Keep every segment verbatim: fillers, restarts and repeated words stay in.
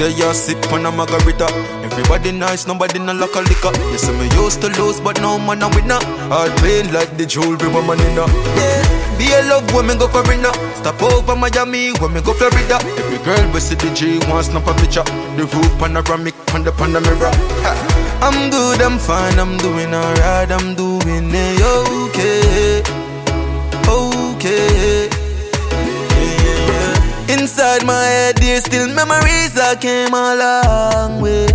say you sip on a margarita. Everybody nice, nobody no like a liquor. You see me used to lose, but now man a winner. Hard pain like the jewelry woman in her. Yeah, be a love when me go Corina. Stop over Miami when me go Florida. Every girl we see the G wants snap a picture. The roof panoramic on the Panamera. I'm good, I'm fine, I'm doing alright, I'm doing it okay, okay. Yeah, yeah. Inside my head there's still memories I came a long way,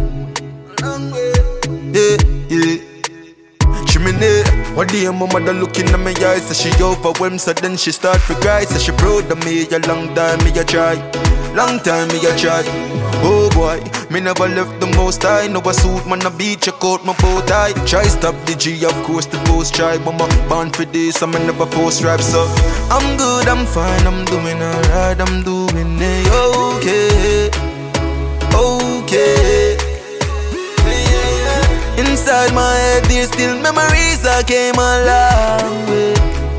yeah, yeah. Chimney, one day my mother looking at me eyes, so she overwhelmed, so then she start to cry, so she proud of me, a long time me a try, long time me a try. Oh boy, me never left the most high. No a suit, man a beat, check out my bow tie. Try stop the G, of course the post try. But I'm born for this, I'm never post rap. So I'm good, I'm fine, I'm doing alright, I'm doing it okay, okay. Inside my head there's still memories I came a long way.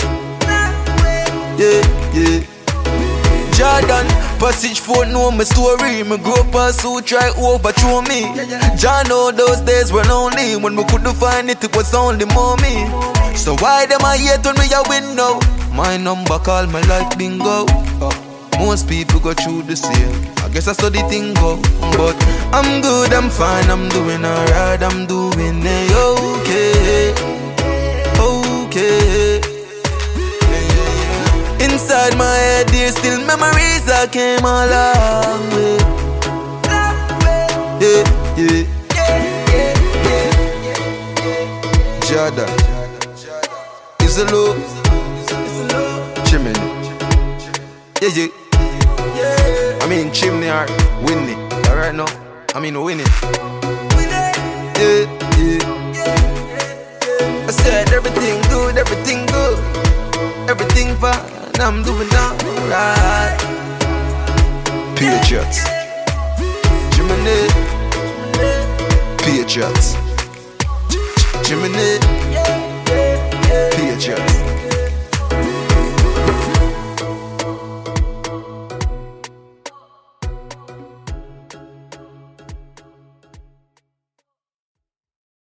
Yeah, yeah. Jordan, passage four know my story. Me grow up and so try overthrow me. Jah know those days were lonely. When we couldn't find it, it was only mommy. So why them I hate when we a win now? My number call my life bingo. Most people go through the same. I guess that's how the thing go. But I'm good, I'm fine, I'm doing alright, I'm doing it okay, okay. Inside my head there's still memories I came a long way. Yeah, yeah. Jada is a low chimney. Yeah, yeah. I mean chimney or winning. Alright now, I mean winning. Yeah, yeah. I said everything good, everything good, everything fine. I'm doing alright. Patriots, Jiminy, Patriots, Jiminy.